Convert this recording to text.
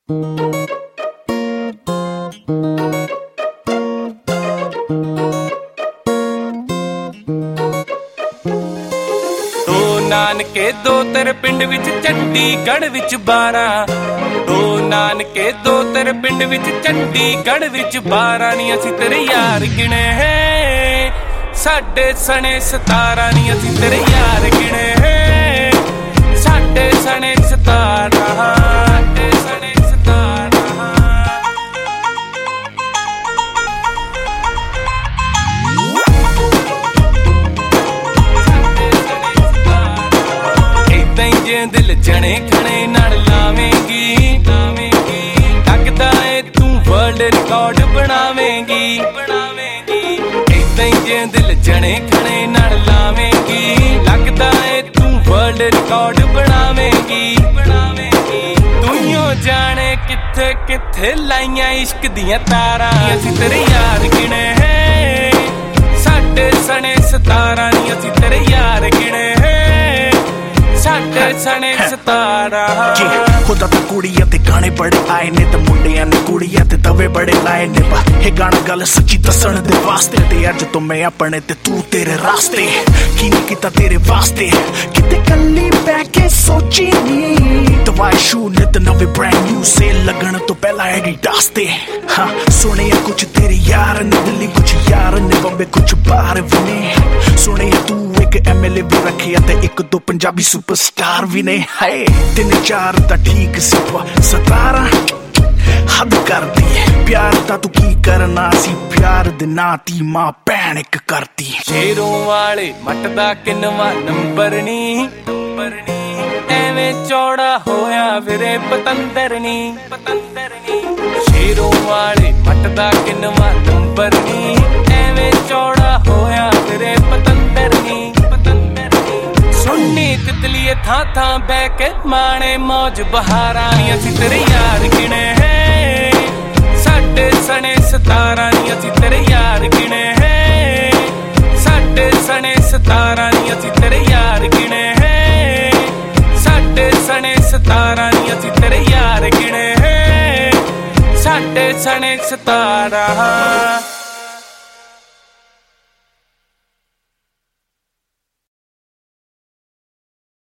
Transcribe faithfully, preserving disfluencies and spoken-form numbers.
ਨਾਨਕੇ ਦੋ ਤੇਰੇ ਪਿੰਡ ਵਿੱਚ ਚੰਡੀਗੜ੍ਹ ਵਿੱਚ ਬਾਰਾਂ ਦੋ ਨਾਨਕੇ ਦੋ ਤੇਰੇ ਪਿੰਡ ਵਿੱਚ ਚੰਡੀਗੜ੍ਹ ਵਿੱਚ ਬਾਰਾਂ ਨੀ ਅਸੀਂ ਤੇਰੇ ਯਾਰ ਗਿਣੇ ਸਾਡੇ ਸਣੇ ਸਤਾਰਾਂ ਨੀ ਅਸੀਂ ਤੇਰੇ ਯਾਰ ਗਿਣੇ ਸਾਡੇ ਸਣੇ ਸਤਾਰਾਂ ਸਾਡੇ ਸਣੇ ਸਤਾਰਾਂ ਏਦਾਂ ਦਿਲ ਜਣੇ ਖਣੇ ਨਾਲ ਲਾਵੇਂਗੀ ਲਾਵੇਂਗੀ ਲੱਗਦਾ ਏ ਤੂੰ ਵਰਲਡ ਰਿਕਾਰਡ ਬਣਾਵੇਂਗੀ ਬਣਾਵੇਂਗੀ ਏਦਾਂ ਦਿਲ ਜਣੇ ਖਣੇ ਨਾਲ ਲਾਵੇਂਗੀ ਲੱਗਦਾ ਏ ਤੂੰ ਵਰਲਡ ਰਿਕਾਰਡ ਬਣਾਵੇਂਗੀ ਬਣਾਵੇਂਗੀ ਤੂੰ ਜਾਣੇ ਕਿੱਥੇ ਕਿੱਥੇ ਲਾਈਆਂ ਇਸ਼ਕ ਦੀਆਂ ਤਾਰਾਂ ਅਸੀਂ ਤੇਰੇ ਯਾਰ ਗਿਣੇ ਸਾਡੇ ਸਣੇ ਸਤਾਰਾਂ ਨੀ ਅਸੀਂ ਤੇਰੇ ਯਾਰ ਗਿਣੇ ਸਾਡੇ ਸਣੇ ਸਤਾਰਾਂ ਖੁਦਾ ਤਾਂ ਕੁੜੀਆਂ ਤੇ ਗਾਣੇ ਬੜੇ ਆਏ ਨੇ ਤੇ ਮੁੰਡਿਆਂ ਨੇ ਕੁੜੀਆਂ ਤੇ ਤਵੇ ਬੜੇ ਲਾਏ ਨੇ ਬਾ ਇਹ ਗਾਣਾ ਗੱਲ ਸੱਚੀ ਦੱਸਣ ਦੇ ਵਾਸਤੇ ਤੇ ਅੱਜ ਤੋਂ ਮੈਂ ਆਪਣੇ ਤੇ ਤੂੰ ਤੇਰੇ ਰਾਸਤੇ ਕੀ ਨਹੀਂ ਕੀਤਾ ਤੇਰੇ ਵਾਸਤੇ ਕਿਤੇ ਕੱਲੀ ਬਹਿ ਕੇ ਸੋਚੀ ਨੀ ਦਵਾਈ ਸ਼ੂ ਨਿਤ ਨਵੇਂ ਬ੍ਰੈਂਡ ਨਿਊ ਸੇਲ ਲੱਗਣ ਤੋਂ ਪਹਿਲਾਂ ਐਡੀਡਾਸ ਤੇ ਹਾਂ ਸੁਣਿਆ ਕੁਛ ਤੇਰੇ ਯਾਰ ਨੇ ਦਿੱਲੀ ਕੁਛ ਯਾਰ ਨੇ ਬੰਬੇ ਕੁਛ ਬਾਹਰ ਵੀ ਨੇ ਸੁਣਿਆ ਤੂੰ ਇੱਕ ਐਮਐਲਏ ਵੀ ਰੱਖਿਆ ਤੇ ਇੱਕ ਦੋ ਪੰਜਾਬੀ ਸੁਪਰਸਟਾਰ ਵੀ ਨੇ ਹਾਏ ਤਿੰਨ ਚਾਰ ਤਾਂ ਠੀਕ ਸੀ ਸਤਾਰਾਂ ਹੱਦ ਕਰਦੀ ਪਿਆਰ ਤਾਂ ਤੂੰ ਕੀ ਕਰਨਾ ਸੀ ਪਿਆਰ ਦੇ ਨਾਂ ਤੀ ਮਾਂ ਭੈਣ ਇੱਕ ਕਰਦੀ ਸ਼ੇਰੋਂ ਵਾਲੇ ਮੱਟ ਦਾ ਕਿੰਨਵਾਂ ਨੰਬਰ ਨੀ ਨੰਬਰ ਨੀ ਐਵੇਂ ਚੌੜਾ ਹੋਇਆ ਵੀਰੇ ਪਤੰਦਰ ਨੀ ਪਤੰਦਰ ਨੀ ਸ਼ੇਰੋਂ ਵਾਲੇ ਮੱਟ ਦਾ ਕਿੰਨਵਾਂ ਨੰਬਰ ਨੀ ਐਵੇਂ ਚੌੜਾ ਹੋਇਆ ਵੀਰੇ ਪਤੰਦਰ ਨੀ ਪਤੰਦਰ ਨੀ ਸੁਣਨੀ ਤਿਤਲੀਏ ਥਾਂ ਥਾਂ ਬਹਿ ਕੇ ਮਾਣੇ ਮੌਜ ਬਹਾਰਾਂ ਨੀ ਅਸੀਂ ਤੇਰੇ ਯਾਰ ਗਿਣੇ ਸਾਡੇ ਸਣੇ ਸਤਾਰਾਂ ਨੀ ਅਸੀਂ ਤੇਰੇ ਯਾਰ ਗਿਣੇ ਸਾਡੇ ਸਣੇ ਸਤਾਰਾਂ ਨੀ ਅਸੀਂ ਤੇਰੇ ਯਾਰ ਗਿਣੇ ਸਾਡੇ ਸਣੇ ਸਤਾਰਾਂ ਨੀ ਅਸੀਂ ਤੇਰੇ ਯਾਰ ਗਿਣੇ ਸਾਡੇ ਸਣੇ ਸਤਾਰਾਂ